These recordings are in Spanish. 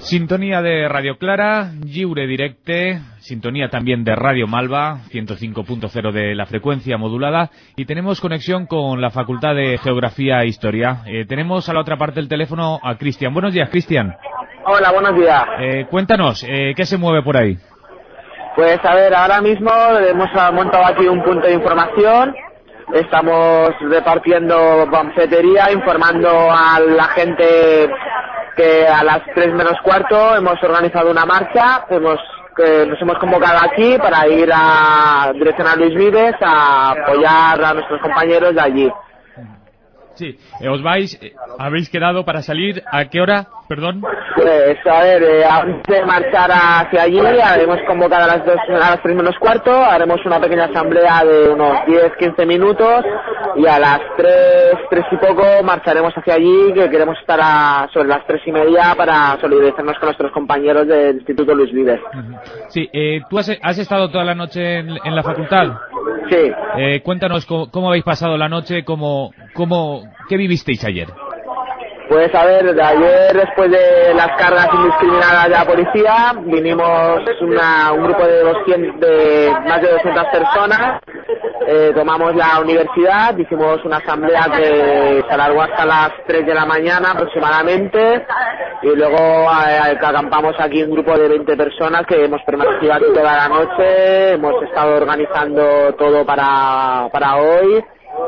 Sintonía de Radio Clara, Lliure Directe, sintonía también de Radio Malva, 105.0 de la frecuencia modulada, y tenemos conexión con la Facultad de Geografía e Historia. Tenemos a la otra parte del teléfono a Cristian. Buenos días, Cristian. Hola, buenos días. Cuéntanos, ¿qué se mueve por ahí? Pues a ver, ahora mismo hemos montado aquí un punto de información. Estamos repartiendo panfletería, informando a la gente que a las 3 menos cuarto hemos organizado una marcha, nos hemos convocado aquí para ir a dirección a Luis Vives a apoyar a nuestros compañeros de allí. Sí, habéis quedado para salir, ¿a qué hora? Perdón. Pues a ver, antes de marchar hacia allí, haremos convocado a las 3 menos cuarto, haremos una pequeña asamblea de unos 10-15 minutos y a las 3 y poco marcharemos hacia allí, que queremos estar sobre las 3:30 para solidarizarnos con nuestros compañeros del Instituto Luis Vives. Sí, ¿tú has estado toda la noche en la facultad? Sí. Cuéntanos cómo habéis pasado la noche, ¿qué vivisteis ayer? Pues a ver, de ayer, después de las cargas indiscriminadas de la policía, vinimos un grupo de más de 200 personas, tomamos la universidad, hicimos una asamblea que se alargó hasta las 3 de la mañana aproximadamente, y luego acampamos aquí un grupo de 20 personas que hemos permanecido aquí toda la noche, hemos estado organizando todo para hoy.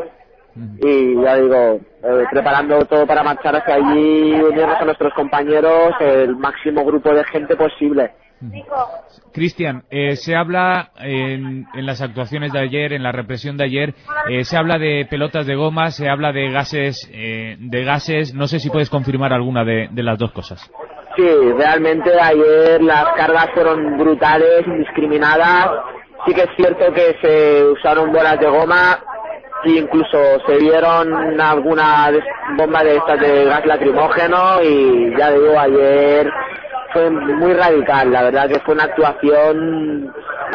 Y ya digo, preparando todo para marchar hacia allí, unirnos a nuestros compañeros, el máximo grupo de gente posible. Cristian, se habla en las actuaciones de ayer, en la represión de ayer, se habla de pelotas de goma, se habla de gases, no sé si puedes confirmar alguna de las dos cosas. Sí, realmente ayer las cargas fueron brutales, indiscriminadas. Sí que es cierto que se usaron bolas de goma. Y incluso se vieron alguna bomba de estas de gas lacrimógeno, y ya digo, ayer fue muy radical. La verdad que fue una actuación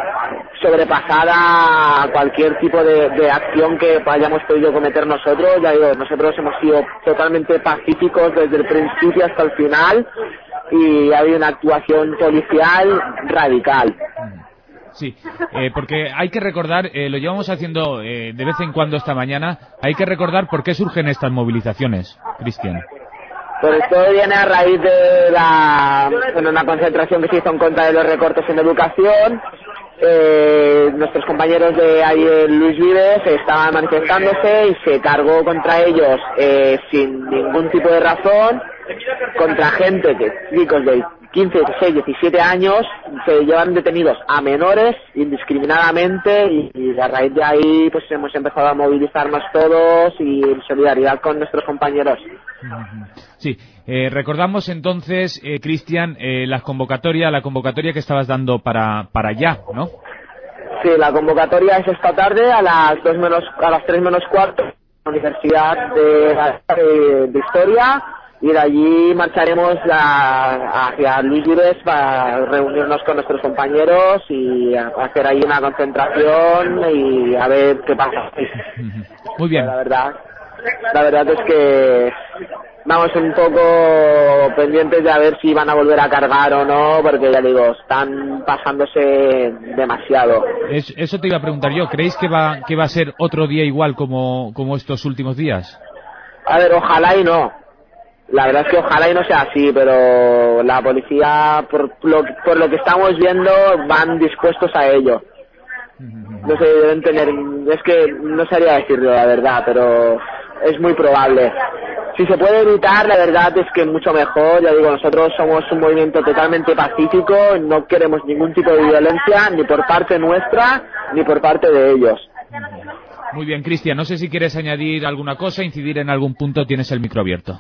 sobrepasada a cualquier tipo de acción que hayamos podido cometer nosotros. Ya digo, nosotros hemos sido totalmente pacíficos desde el principio hasta el final, y ha habido una actuación policial radical. Sí, porque hay que recordar, lo llevamos haciendo de vez en cuando esta mañana, hay que recordar por qué surgen estas movilizaciones, Cristian. Pues esto viene a raíz de una concentración que se hizo en contra de los recortes en educación. Nuestros compañeros de ahí en Luis Vives estaban manifestándose y se cargó contra ellos sin ningún tipo de razón, contra gente chicos de 15, 16, 17 años, se llevan detenidos a menores indiscriminadamente, y a raíz de ahí pues hemos empezado a movilizarnos todos y en solidaridad con nuestros compañeros. Sí, recordamos entonces, Cristian, la convocatoria que estabas dando para allá, ¿no? Sí, la convocatoria es esta tarde a las 3 menos cuarto, en la Universidad de Historia. Y de allí marcharemos hacia Luis Vives para reunirnos con nuestros compañeros y hacer ahí una concentración y a ver qué pasa. Muy bien. La verdad es que vamos un poco pendientes de a ver si van a volver a cargar o no, porque ya digo, están pasándose demasiado. Eso te iba a preguntar yo, ¿creéis que va a ser otro día igual como estos últimos días? A ver, ojalá y no. La verdad es que ojalá y no sea así, pero la policía, por lo que estamos viendo, van dispuestos a ello. No sé, deben tener... Es que no sabría decirlo, la verdad, pero es muy probable. Si se puede evitar, la verdad es que mucho mejor. Ya digo, nosotros somos un movimiento totalmente pacífico, no queremos ningún tipo de violencia, ni por parte nuestra, ni por parte de ellos. Muy bien, Cristian, no sé si quieres añadir alguna cosa, incidir en algún punto, tienes el micro abierto.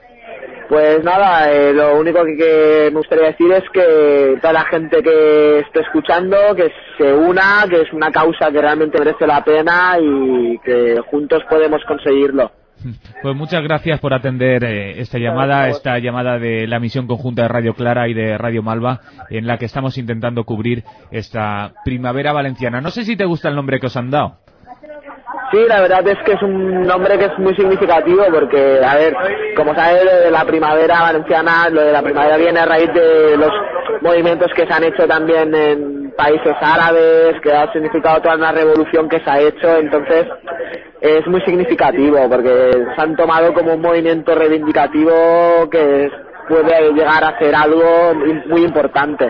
Pues nada, lo único que me gustaría decir es que toda la gente que esté escuchando, que se una, que es una causa que realmente merece la pena y que juntos podemos conseguirlo. Pues muchas gracias por atender esta llamada de la misión conjunta de Radio Clara y de Radio Malva, en la que estamos intentando cubrir esta primavera valenciana. No sé si te gusta el nombre que os han dado. Sí, la verdad es que es un nombre que es muy significativo porque, a ver, como sabes, lo de la primavera valenciana, lo de la primavera viene a raíz de los movimientos que se han hecho también en países árabes, que ha significado toda una revolución que se ha hecho, entonces es muy significativo porque se han tomado como un movimiento reivindicativo que puede llegar a ser algo muy importante.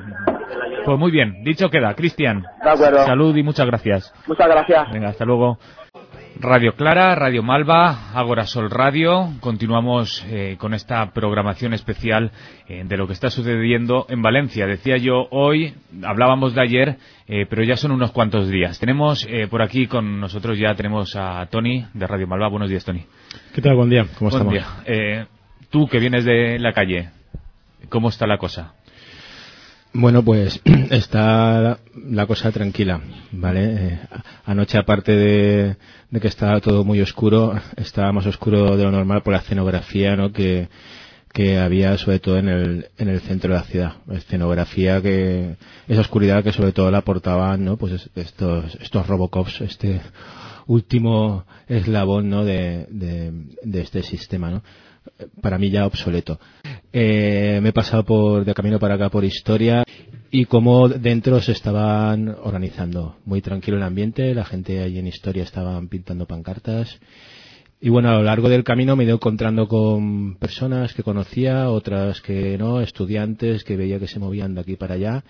Pues muy bien, dicho queda. Cristian, De acuerdo. salud y muchas gracias. Muchas gracias. Venga, hasta luego. Radio Clara, Radio Malva, Ágora Sol Radio. Continuamos con esta programación especial de lo que está sucediendo en Valencia. Decía yo hoy, hablábamos de ayer, pero ya son unos cuantos días. Tenemos por aquí con nosotros ya tenemos a Tony de Radio Malva. Buenos días, Tony. ¿Qué tal? Buen día. ¿Cómo estamos? Buen día. Tú que vienes de la calle, ¿cómo está la cosa? Bueno, pues está la cosa tranquila, ¿vale? Anoche, aparte de que estaba todo muy oscuro, estaba más oscuro de lo normal por la escenografía, ¿no? que había sobre todo en el centro de la ciudad. Escenografía esa oscuridad que sobre todo la aportaban, ¿no? Pues estos Robocops, este último eslabón, ¿no? de este sistema, ¿no? Para mí ya obsoleto. Me he pasado de camino para acá por Historia y como dentro se estaban organizando. Muy tranquilo el ambiente, la gente allí en Historia estaban pintando pancartas. Y bueno, a lo largo del camino me he ido encontrando con personas que conocía, otras que no, estudiantes que veía que se movían de aquí para allá,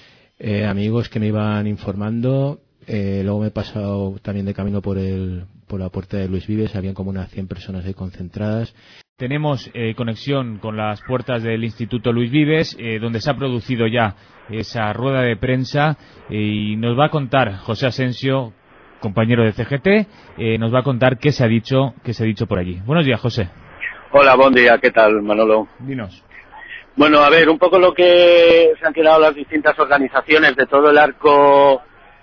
amigos que me iban informando. Luego me he pasado también de camino por la puerta de Luis Vives, habían como unas 100 personas ahí concentradas. Tenemos conexión con las puertas del Instituto Luis Vives, donde se ha producido ya esa rueda de prensa y nos va a contar José Asensio, compañero de CGT, nos va a contar qué se ha dicho por allí. Buenos días, José. Hola, buen día, ¿qué tal, Manolo? Dinos. Bueno, a ver, un poco lo que se han quedado las distintas organizaciones de todo el arco,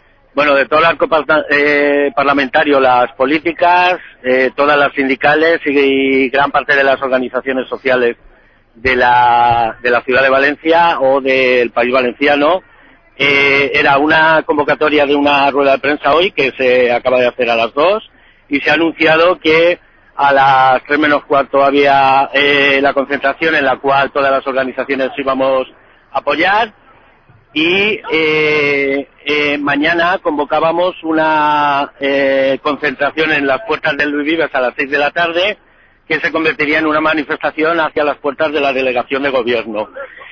parlamentario, las políticas, todas las sindicales y gran parte de las organizaciones sociales de la ciudad de Valencia o del país valenciano. Era una convocatoria de una rueda de prensa hoy que se acaba de hacer a las 2 y se ha anunciado que a las 3 menos cuarto había la concentración en la cual todas las organizaciones íbamos a apoyar y mañana convocábamos una concentración en las puertas del Luis Vives a las 6 de la tarde que se convertiría en una manifestación hacia las puertas de la delegación de gobierno.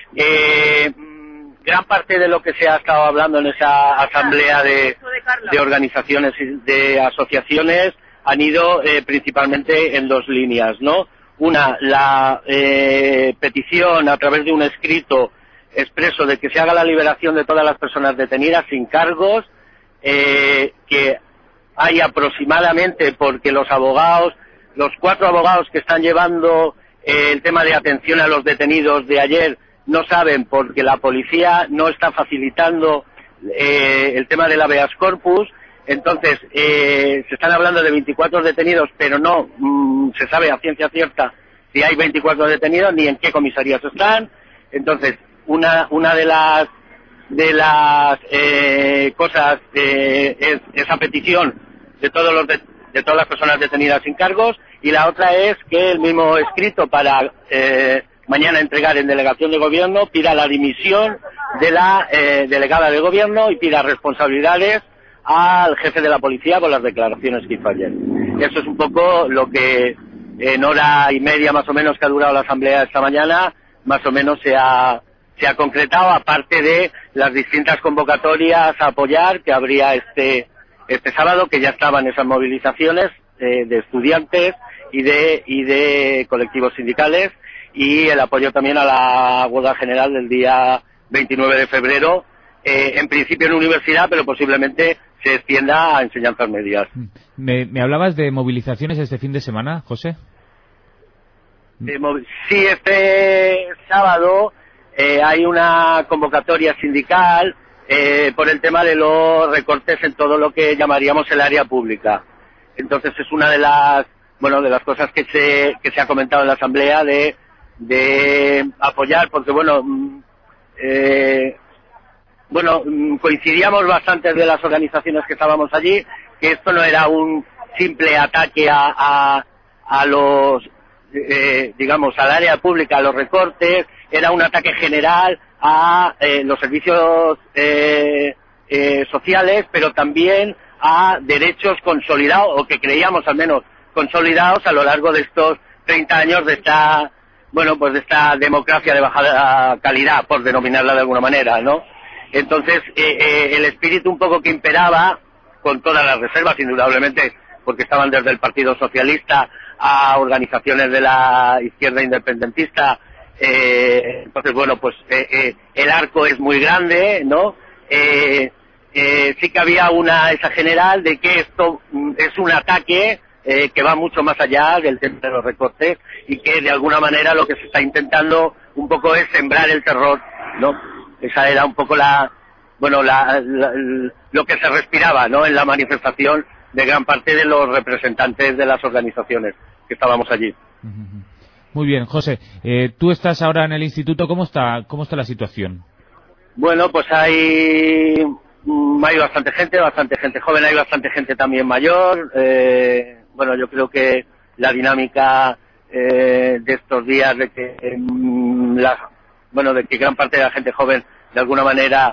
Gran parte de lo que se ha estado hablando en esa asamblea de organizaciones y de asociaciones han ido principalmente en dos líneas, ¿no? Una, la petición a través de un escrito expreso de que se haga la liberación de todas las personas detenidas sin cargos, que hay aproximadamente, porque los 4 abogados que están llevando el tema de atención a los detenidos de ayer no saben porque la policía no está facilitando el tema del habeas corpus. Entonces, se están hablando de 24 detenidos, pero no se sabe a ciencia cierta si hay 24 detenidos ni en qué comisarías están. Entonces, una de las cosas es esa petición de todas las personas detenidas sin cargos, y la otra es que el mismo escrito para mañana entregar en delegación de gobierno pida la dimisión de la delegada de gobierno y pida responsabilidades al jefe de la policía por las declaraciones que hizo ayer. Eso es un poco lo que en hora y media más o menos que ha durado la asamblea esta mañana, más o menos se ha concretado, aparte de las distintas convocatorias a apoyar que habría este sábado, que ya estaban esas movilizaciones de estudiantes y de colectivos sindicales, y el apoyo también a la huelga general del día 29 de febrero, en principio en universidad, pero posiblemente se extienda a enseñanzas medias. ¿Me hablabas de movilizaciones este fin de semana, José? Sí, este sábado hay una convocatoria sindical por el tema de los recortes en todo lo que llamaríamos el área pública. Entonces es una de las cosas que se ha comentado en la asamblea de apoyar, porque coincidíamos bastantes de las organizaciones que estábamos allí que esto no era un simple ataque a los, digamos, al área pública, a los recortes, era un ataque general a los servicios sociales, pero también a derechos consolidados, o que creíamos al menos consolidados a lo largo de estos 30 años de esta, bueno, pues de esta democracia de bajada calidad, por denominarla de alguna manera, ¿no? Entonces, el espíritu un poco que imperaba, con todas las reservas, indudablemente, porque estaban desde el Partido Socialista a organizaciones de la izquierda independentista, entonces, bueno, pues el arco es muy grande, ¿no? Sí que había esa general de que esto es un ataque que va mucho más allá del tema de los recortes y que de alguna manera lo que se está intentando un poco es sembrar el terror, ¿no? Esa era un poco lo que se respiraba, ¿no? En la manifestación de gran parte de los representantes de las organizaciones que estábamos allí. Muy bien, José, tú estás ahora en el instituto, ¿cómo está la situación? Bueno, pues hay bastante gente joven, hay bastante gente también mayor. Bueno, yo creo que la dinámica de estos días de que de que gran parte de la gente joven de alguna manera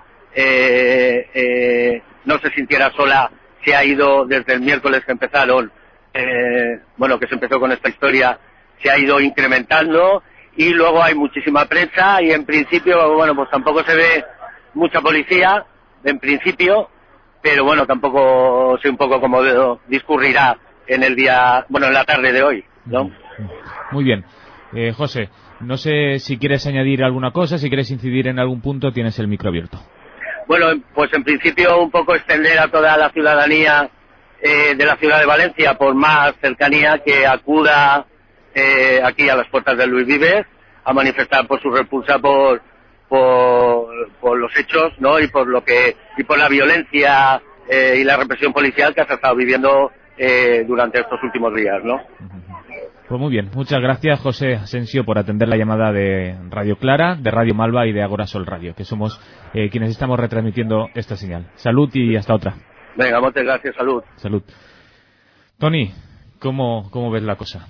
no se sintiera sola, se ha ido desde el miércoles que empezaron, que se empezó con esta historia, se ha ido incrementando, y luego hay muchísima prensa y en principio, bueno, pues tampoco se ve mucha policía en principio, pero bueno, tampoco sé un poco cómo discurrirá en el día, en la tarde de hoy, ¿no? Muy bien. José, no sé si quieres añadir alguna cosa, si quieres incidir en algún punto, tienes el micro abierto. Bueno, pues en principio un poco extender a toda la ciudadanía de la ciudad de Valencia, por más cercanía, que acuda aquí a las puertas de Luis Vives a manifestar por su repulsa por los hechos, ¿no? Y por la violencia y la represión policial que se ha estado viviendo durante estos últimos días, ¿no? Pues muy bien, muchas gracias, José Asensio, por atender la llamada de Radio Clara, de Radio Malva y de Agora Sol Radio, que somos quienes estamos retransmitiendo esta señal. Salud y hasta otra. Venga, muchas gracias, salud. Salud. Tony, ¿cómo ves la cosa?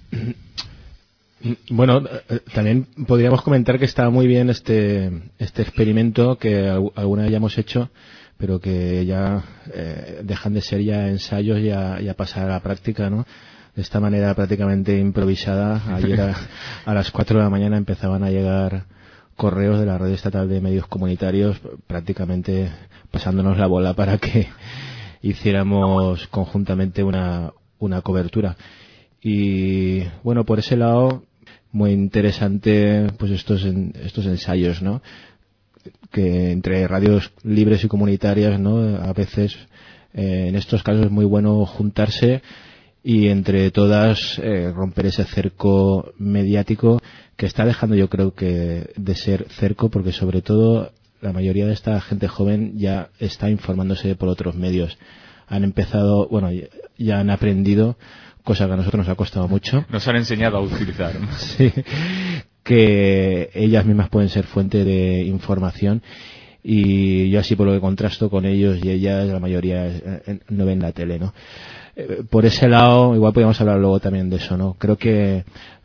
Bueno, también podríamos comentar que está muy bien este experimento que alguna vez ya hemos hecho, pero que ya dejan de ser ya ensayos y a pasar a la práctica, ¿no? De esta manera prácticamente improvisada. Ayer a las 4 de la mañana empezaban a llegar correos de la Red Estatal de Medios Comunitarios, prácticamente pasándonos la bola para que hiciéramos conjuntamente una cobertura. Y bueno, por ese lado, muy interesante pues estos ensayos, ¿no? Que entre radios libres y comunitarias, ¿no? A veces en estos casos es muy bueno juntarse y entre todas romper ese cerco mediático que está dejando, yo creo, que de ser cerco, porque sobre todo la mayoría de esta gente joven ya está informándose por otros medios. Han empezado, ya han aprendido, cosa que a nosotros nos ha costado mucho. Nos han enseñado a utilizar, ¿no? Sí, que ellas mismas pueden ser fuente de información, y yo así por lo que contrasto con ellos y ellas, la mayoría no ven la tele, ¿no? Por ese lado, igual podríamos hablar luego también de eso, ¿no? Creo que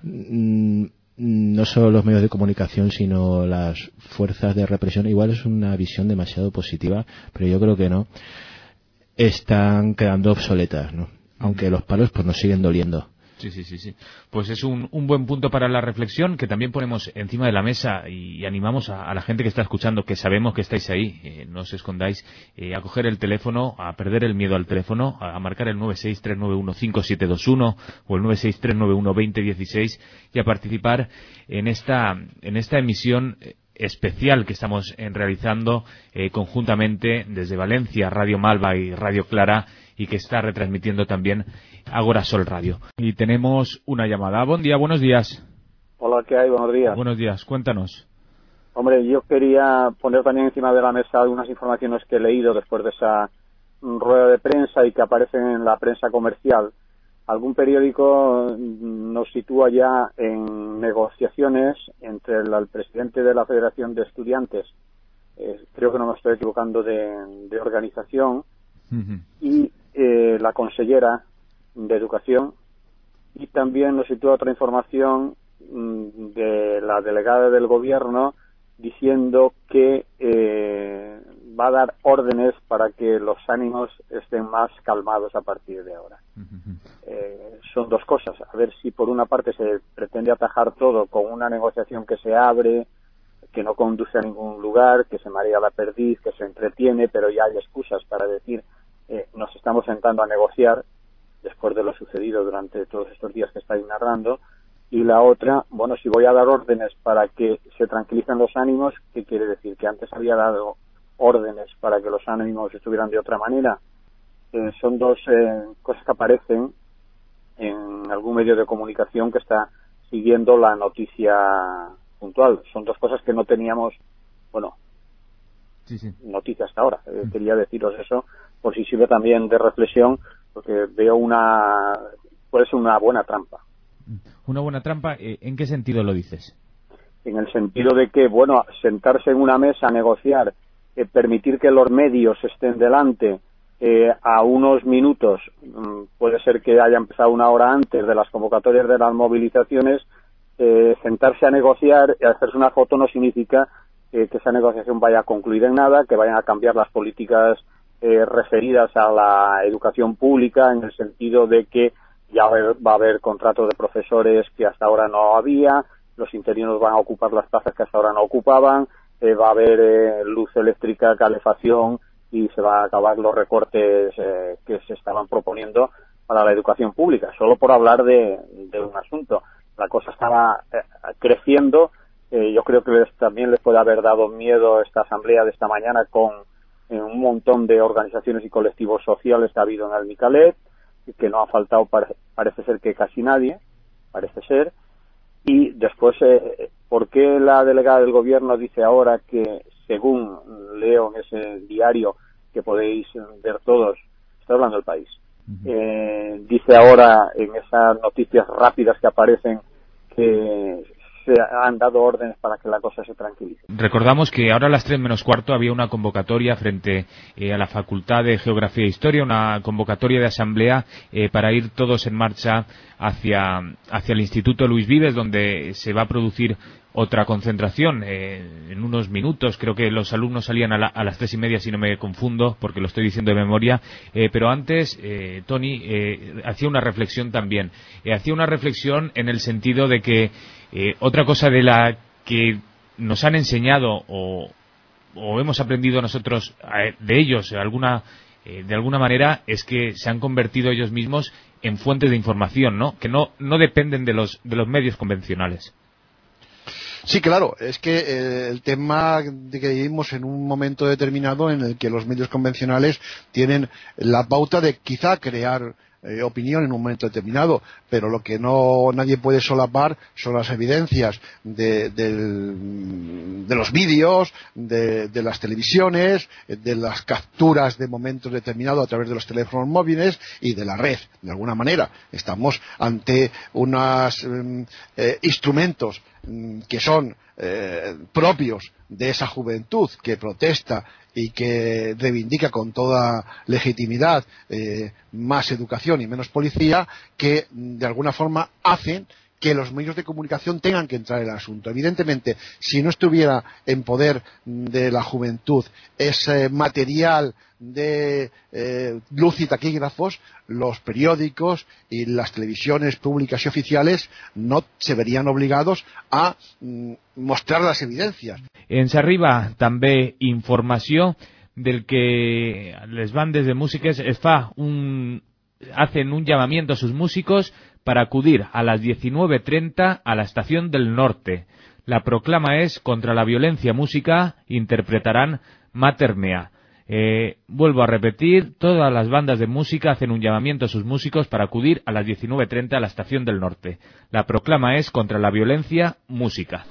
no solo los medios de comunicación, sino las fuerzas de represión, igual es una visión demasiado positiva, pero yo creo que no, están quedando obsoletas, ¿no? Aunque los palos pues nos siguen doliendo. Sí. Pues es un buen punto para la reflexión que también ponemos encima de la mesa y animamos a la gente que está escuchando, que sabemos que estáis ahí, no os escondáis, a coger el teléfono, a perder el miedo al teléfono, a marcar el 963915721 o el 963912016 y a participar en esta emisión especial que estamos realizando conjuntamente desde Valencia, Radio Malva y Radio Clara, y que está retransmitiendo también Agora Sol Radio. Y tenemos una llamada. Buen día, buenos días. Hola, ¿qué hay? Buenos días. Buenos días, cuéntanos. Hombre, yo quería poner también encima de la mesa algunas informaciones que he leído después de esa rueda de prensa y que aparecen en la prensa comercial. Algún periódico nos sitúa ya en negociaciones entre el presidente de la Federación de Estudiantes, creo que no me estoy equivocando de organización, y la consellera de Educación, y también nos sitúa otra información de la delegada del Gobierno diciendo que va a dar órdenes para que los ánimos estén más calmados a partir de ahora. Son dos cosas. A ver si por una parte se pretende atajar todo con una negociación que se abre, que no conduce a ningún lugar, que se marea la perdiz, que se entretiene, pero ya hay excusas para decir nos estamos sentando a negociar después de lo sucedido durante todos estos días que estáis narrando. Y la otra, bueno, si voy a dar órdenes para que se tranquilicen los ánimos, ¿qué quiere decir? ¿Que antes había dado órdenes para que los ánimos estuvieran de otra manera? Son dos cosas que aparecen en algún medio de comunicación que está siguiendo la noticia puntual. Son dos cosas que no teníamos, bueno, noticia hasta ahora. Quería deciros eso, por si sirve también de reflexión, porque veo puede ser una buena trampa. ¿Una buena trampa? ¿En qué sentido lo dices? En el sentido de que, bueno, sentarse en una mesa a negociar, permitir que los medios estén delante a unos minutos, puede ser que haya empezado una hora antes de las convocatorias de las movilizaciones, sentarse a negociar y hacerse una foto no significa que esa negociación vaya a concluir en nada, que vayan a cambiar las políticas referidas a la educación pública, en el sentido de que ya va a haber contratos de profesores que hasta ahora no había, los interinos van a ocupar las plazas que hasta ahora no ocupaban, va a haber luz eléctrica, calefacción, y se van a acabar los recortes que se estaban proponiendo para la educación pública, solo por hablar de un asunto. La cosa estaba creciendo. Yo creo que también les puede haber dado miedo esta asamblea de esta mañana con un montón de organizaciones y colectivos sociales que ha habido en el Micalet, que no ha faltado, parece ser que casi nadie, parece ser. Y después, ¿por qué la delegada del Gobierno dice ahora que, según leo en ese diario que podéis ver todos, está hablando El País, dice ahora en esas noticias rápidas que aparecen que se han dado órdenes para que la cosa se tranquilice? Recordamos que ahora a las 3 menos cuarto había una convocatoria frente a la Facultad de Geografía e Historia, una convocatoria de asamblea para ir todos en marcha hacia el Instituto Luis Vives, donde se va a producir otra concentración en unos minutos. Creo que los alumnos salían a las 3:30, si no me confundo, porque lo estoy diciendo de memoria, pero antes Tony hacía una reflexión también, hacía una reflexión en el sentido de que otra cosa de la que nos han enseñado o hemos aprendido nosotros de ellos de alguna manera, es que se han convertido ellos mismos en fuentes de información, ¿no? Que no dependen de los medios convencionales. Sí, claro, es que el tema de que vivimos en un momento determinado en el que los medios convencionales tienen la pauta de quizá crear opinión en un momento determinado, pero lo que nadie puede solapar son las evidencias de los vídeos, de las televisiones, de las capturas de momentos determinados a través de los teléfonos móviles y de la red. De alguna manera estamos ante unos instrumentos que son propios de esa juventud que protesta y que reivindica con toda legitimidad más educación y menos policía, que de alguna forma hacen que los medios de comunicación tengan que entrar en el asunto. Evidentemente, si no estuviera en poder de la juventud ese material de luz y taquígrafos, los periódicos y las televisiones públicas y oficiales no se verían obligados a mostrar las evidencias. Ens arriba també informació del que les bandes de músiques hacen un llamamiento a sus músicos para acudir a las 19:30 a la Estación del Norte. La proclama es: contra la violencia música, interpretarán Mater Mea. Vuelvo a repetir, todas las bandas de música hacen un llamamiento a sus músicos para acudir a las 19:30 a la Estación del Norte. La proclama es: contra la violencia música.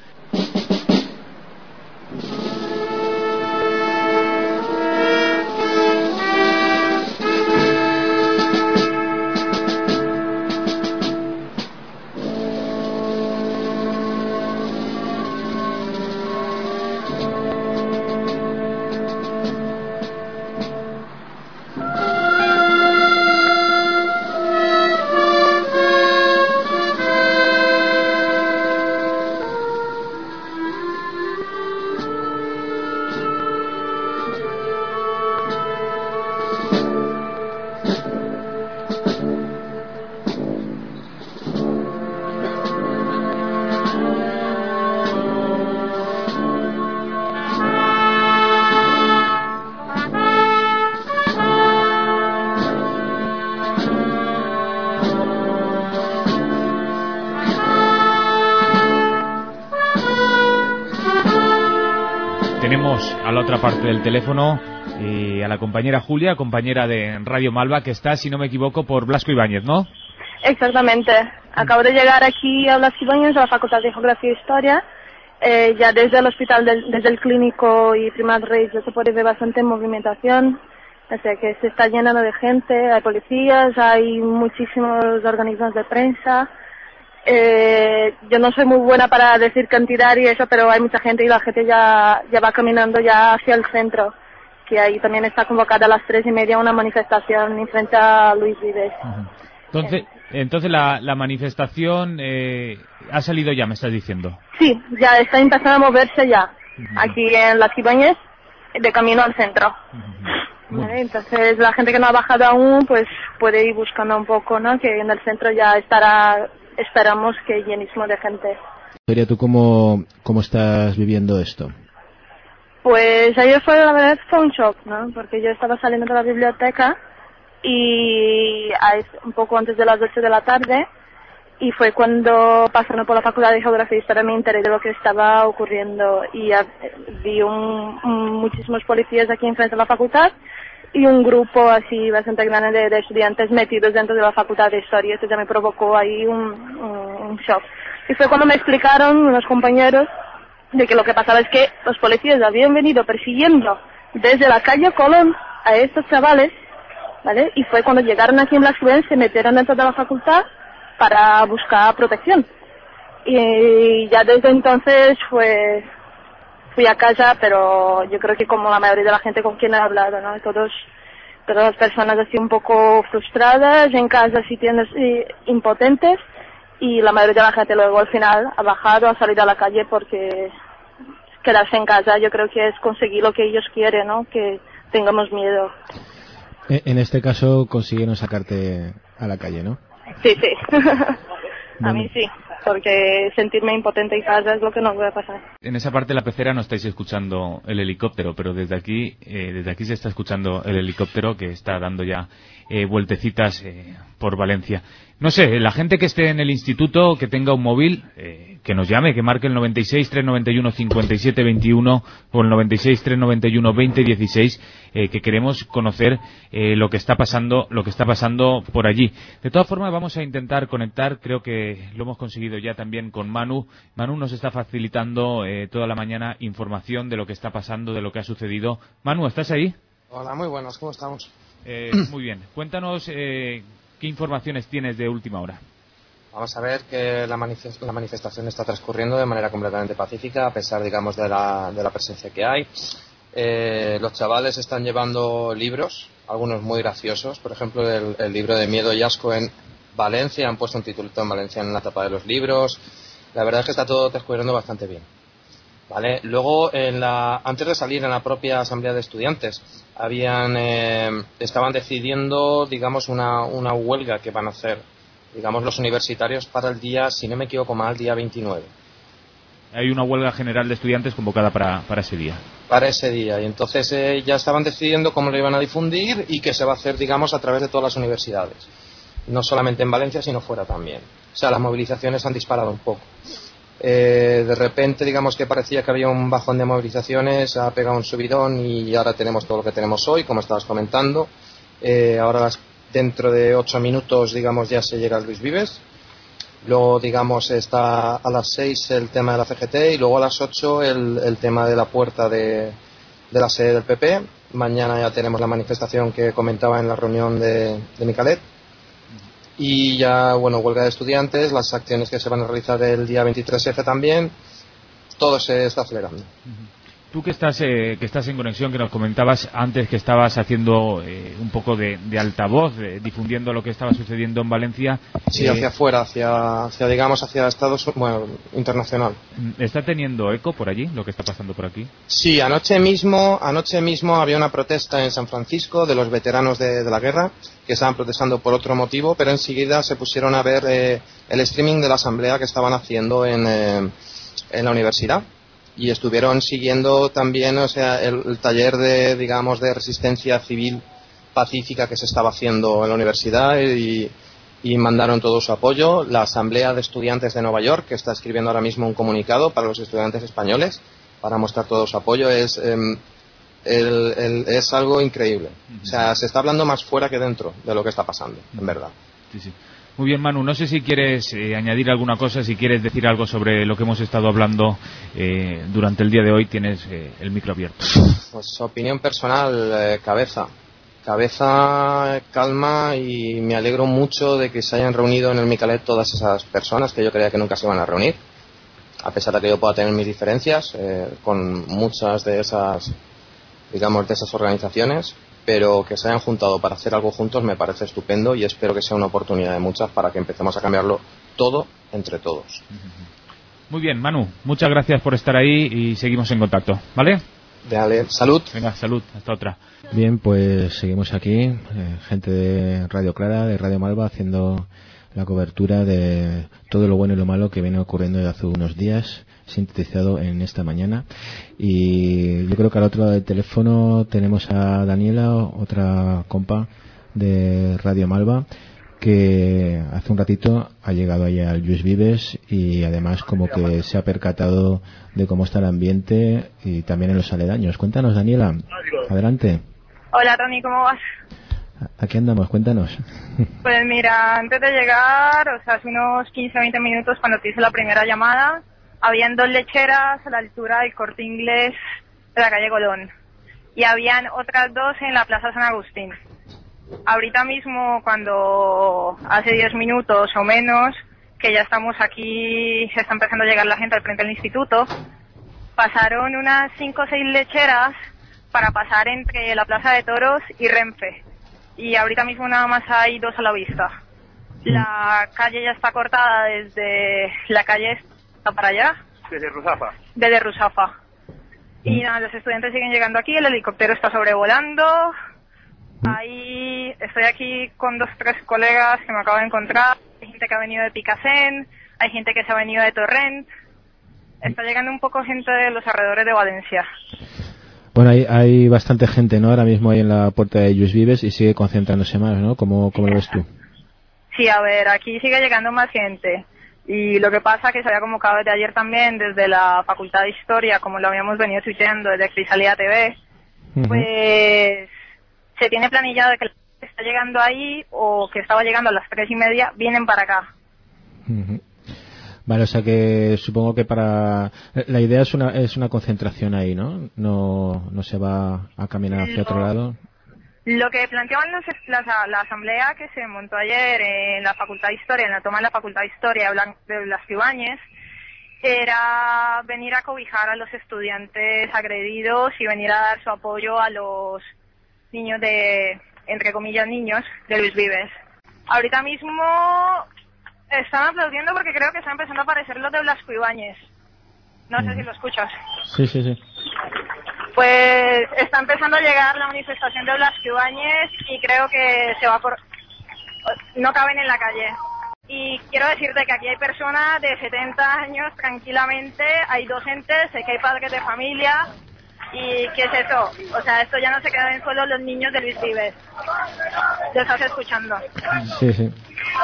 tenemos a la otra parte del teléfono a la compañera Julia, compañera de Radio Malva, que está, si no me equivoco, por Blasco Ibáñez, ¿no? Exactamente. Acabo de llegar aquí a Blasco Ibáñez, a la Facultad de Geografía e Historia. Ya desde el hospital, desde el clínico y Primat Reis ya se puede ver bastante movimentación. O sea que se está llenando de gente, hay policías, hay muchísimos organismos de prensa. Yo no soy muy buena para decir cantidad y eso, pero hay mucha gente y la gente ya va caminando ya hacia el centro, que ahí también está convocada a las 3:30 una manifestación en frente a Luis Vives. Entonces la manifestación ha salido ya, me estás diciendo. Sí, ya está empezando a moverse ya, aquí en Las Ibáñez, de camino al centro. ¿Vale? Entonces la gente que no ha bajado aún, pues puede ir buscando un poco, ¿no? Que en el centro ya estará, esperamos que llenísimo de gente. Victoria, ¿tú cómo estás viviendo esto? Pues ayer la verdad fue un shock, ¿no? Porque yo estaba saliendo de la biblioteca y un poco antes de las 8 de la tarde, y fue cuando, pasando por la Facultad de Geografía y Historia, me enteré de lo que estaba ocurriendo, y vi muchísimos policías aquí enfrente de la facultad y un grupo así bastante grande de estudiantes metidos dentro de la Facultad de Historia. Esto ya me provocó ahí un shock. Y fue cuando me explicaron unos compañeros de que lo que pasaba es que los policías habían venido persiguiendo desde la calle Colón a estos chavales, ¿vale? Y fue cuando llegaron aquí en Blasco Ibáñez, se metieron dentro de la facultad para buscar protección. Y ya desde entonces fui a casa, pero yo creo que como la mayoría de la gente con quien he hablado, ¿no? Todas las personas así un poco frustradas, en casa así impotentes, y la mayoría de la gente luego al final ha bajado, ha salido a la calle, porque quedarse en casa yo creo que es conseguir lo que ellos quieren, ¿no? Que tengamos miedo. En este caso consiguieron sacarte a la calle, ¿no? Sí. A mí sí, porque sentirme impotente en casa es lo que no puede pasar. En esa parte de la pecera no estáis escuchando el helicóptero, pero desde aquí se está escuchando el helicóptero que está dando ya vueltecitas por Valencia. No sé, la gente que esté en el instituto, que tenga un móvil, que nos llame, que marque el 96 391 57 21 o el 96 391 20 16, que queremos conocer lo que está pasando por allí. De todas formas, vamos a intentar conectar, creo que lo hemos conseguido ya también con Manu. Manu nos está facilitando toda la mañana información de lo que está pasando, de lo que ha sucedido. Manu, ¿estás ahí? Hola, muy buenas, ¿cómo estamos? Muy bien, cuéntanos qué informaciones tienes de última hora. Vamos a ver que la manifestación está transcurriendo de manera completamente pacífica, a pesar, digamos, de la presencia que hay. Los chavales están llevando libros, algunos muy graciosos, por ejemplo el libro de Miedo y Asco en Valencia, han puesto un titulito en Valencia en la tapa de los libros. La verdad es que está todo transcurriendo bastante bien. Vale. Luego, antes de salir en la propia asamblea de estudiantes, estaban decidiendo, digamos, una huelga que van a hacer, digamos, los universitarios para el día, si no me equivoco mal, el día 29. Hay una huelga general de estudiantes convocada para ese día. Para ese día, y entonces ya estaban decidiendo cómo lo iban a difundir y que se va a hacer, digamos, a través de todas las universidades. No solamente en Valencia, sino fuera también. O sea, las movilizaciones han disparado un poco. De repente, digamos que parecía que había un bajón de movilizaciones, ha pegado un subidón y ahora tenemos todo lo que tenemos hoy, como estabas comentando. Ahora dentro de 8 minutos, digamos, ya se llega a Luis Vives. Luego, digamos, está a las 6 el tema de la CGT y luego a las 8 el tema de la puerta de la sede del PP. Mañana ya tenemos la manifestación que comentaba en la reunión de Micalet. Y ya, bueno, huelga de estudiantes, las acciones que se van a realizar el día 23F también, todo se está acelerando. Tú que estás en conexión, que nos comentabas antes que estabas haciendo un poco de altavoz, difundiendo lo que estaba sucediendo en Valencia. Sí, hacia afuera, hacia Estados Unidos, bueno, internacional. ¿Está teniendo eco por allí, lo que está pasando por aquí? Sí, anoche mismo había una protesta en San Francisco de los veteranos de la guerra, que estaban protestando por otro motivo, pero enseguida se pusieron a ver el streaming de la asamblea que estaban haciendo en la universidad. Y estuvieron siguiendo también, o sea, el taller de resistencia civil pacífica que se estaba haciendo en la universidad y mandaron todo su apoyo. La Asamblea de Estudiantes de Nueva York, que está escribiendo ahora mismo un comunicado para los estudiantes españoles, mostrar todo su apoyo. Es algo increíble. O sea, se está hablando más fuera que dentro de lo que está pasando, en verdad. Sí, sí. Muy bien, Manu, no sé si quieres añadir alguna cosa, si quieres decir algo sobre lo que hemos estado hablando durante el día de hoy. Tienes el micro abierto. Pues opinión personal, cabeza, calma, y me alegro mucho de que se hayan reunido en el Micalet todas esas personas que yo creía que nunca se iban a reunir, a pesar de que yo pueda tener mis diferencias con muchas de esas, digamos, de esas organizaciones, pero que se hayan juntado para hacer algo juntos me parece estupendo, y espero que sea una oportunidad de muchas para que empecemos a cambiarlo todo entre todos. Muy bien, Manu, muchas gracias por estar ahí y seguimos en contacto, ¿vale? Dale, salud. Venga, salud, hasta otra. Bien, pues seguimos aquí, gente de Radio Clara, de Radio Malva, haciendo la cobertura de todo lo bueno y lo malo que viene ocurriendo desde hace unos días, sintetizado en esta mañana. Y yo creo que al otro lado del teléfono tenemos a Daniela, otra compa de Radio Malva, que hace un ratito ha llegado allá al Lluís Vives, y además como que se ha percatado de cómo está el ambiente y también en los aledaños. Cuéntanos, Daniela, adelante. Hola, Tony, ¿cómo vas? Aquí andamos, cuéntanos. Pues mira, antes de llegar, o sea, hace unos 15-20 minutos cuando te hice la primera llamada, habían 2 lecheras a la altura del Corte Inglés de la calle Colón, y habían otras 2 en la Plaza San Agustín. Ahorita mismo, cuando hace 10 minutos o menos, que ya estamos aquí, se está empezando a llegar la gente al frente del instituto, pasaron unas 5 o 6 lecheras para pasar entre la Plaza de Toros y Renfe. Y ahorita mismo nada más hay 2 a la vista. La calle ya está cortada desde la calle para allá. Desde Ruzafa. Desde Ruzafa. Y nada, los estudiantes siguen llegando aquí, el helicóptero está sobrevolando. Ahí estoy aquí con 2 o 3 colegas que me acabo de encontrar. Hay gente que ha venido de Picassent, hay gente que se ha venido de Torrent. Está llegando un poco gente de los alrededores de Valencia. Bueno, hay bastante gente, ¿no? Ahora mismo ahí en la puerta de Lluís Vives, y sigue concentrándose más, ¿no? ¿Cómo lo ves tú? Sí, a ver, aquí sigue llegando más gente. Y lo que pasa es que se había convocado desde ayer también desde la Facultad de Historia, como lo habíamos venido tuiteando desde Crisalía TV, pues se tiene planillado de que la gente que está llegando ahí o que estaba llegando a las 3:30 vienen para acá. Vale, o sea que supongo que para la idea es una concentración ahí, ¿no? No se va a caminar hacia otro lado. Lo que planteaban la asamblea que se montó ayer en la Facultad de Historia, en la toma de la Facultad de Historia de Blasco Ibáñez, era venir a cobijar a los estudiantes agredidos y venir a dar su apoyo a los niños entre comillas, niños de Lluís Vives. Ahorita mismo están aplaudiendo porque creo que están empezando a aparecer los de Blasco Ibáñez. No sé si lo escuchas. Sí. Pues está empezando a llegar la manifestación de Blasco Ibáñez y creo que no caben en la calle. Y quiero decirte que aquí hay personas de 70 años tranquilamente, hay docentes, sé que hay padres de familia. ¿Y qué es eso? O sea, esto ya no se quedan solo los niños de Lluís Vives. ¿Lo estás escuchando? Sí.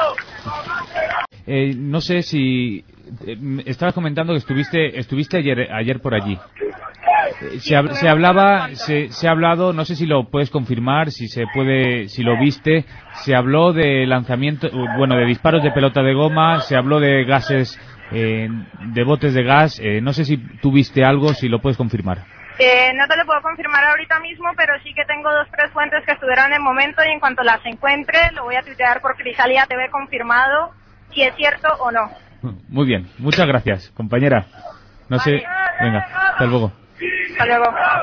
No sé si... estabas comentando que estuviste ayer por allí. Se ha hablado, no sé si lo puedes confirmar, si lo viste, se habló de lanzamiento, de disparos de pelota de goma, se habló de gases, de botes de gas, no sé si tú viste algo, si lo puedes confirmar. No te lo puedo confirmar ahorita mismo, pero sí que tengo 2 o 3 fuentes que estuvieron en el momento, y en cuanto las encuentre lo voy a tuitear por Crisalía TV confirmado si es cierto o no. Muy bien, muchas gracias, compañera. No sé, venga, hasta luego. Hasta luego.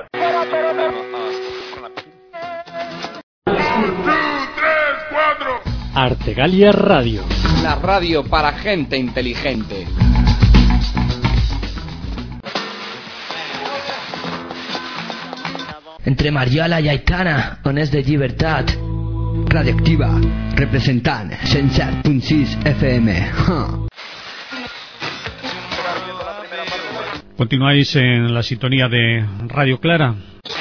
Artegalia Radio. La radio para gente inteligente. Entre Mariola i Aitana, on és de llibertat. Radioactiva, representant 107.6 FM. Continuáis en la sintonía de Radio Clara.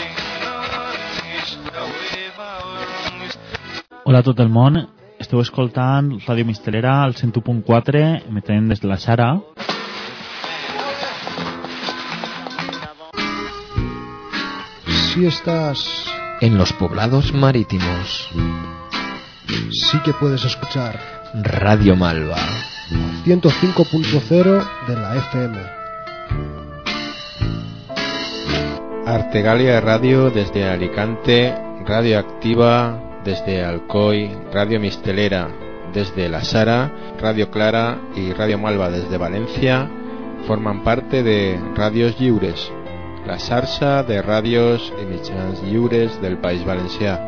Hola a tot el món. Esteu escoltant Ràdio Mistelera al 101.4, emetent des de la Xara. si estás en los poblados marítimos, sí que puedes escuchar Radio Malva 105.0 de la FM. Artegalia Radio desde Alicante, Radio Activa desde Alcoy, Radio Mistelera desde La Sara, Radio Clara y Radio Malva desde Valencia forman parte de Radios Lliures, la xarxa de radios i mitjans lliures del País Valencià.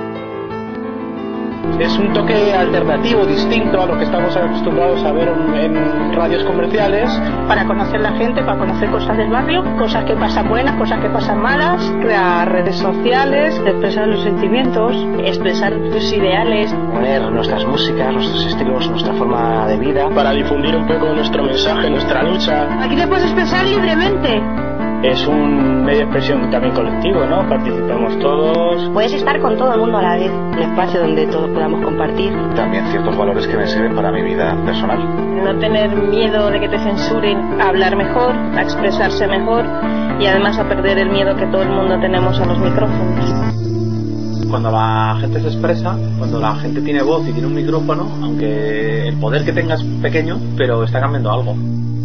Es un toque alternativo, distinto a lo que estamos acostumbrados a ver en radios comerciales. Para conocer la gente, para conocer cosas del barrio, cosas que pasan buenas, cosas que pasan malas. Crear redes sociales, expresar los sentimientos, expresar tus ideales. Poner nuestras músicas, nuestros estilos, nuestra forma de vida. Para difundir un poco nuestro mensaje, nuestra lucha. Aquí te puedes expresar libremente. Es un medio de expresión también colectivo, ¿no? Participamos todos. Puedes estar con todo el mundo a la vez. Un espacio donde todos podamos compartir. También ciertos valores que me sirven para mi vida personal. No tener miedo de que te censuren, a hablar mejor, a expresarse mejor y además a perder el miedo que todo el mundo tenemos a los micrófonos. Cuando la gente se expresa, cuando la gente tiene voz y tiene un micrófono, aunque el poder que tenga es pequeño, pero está cambiando algo.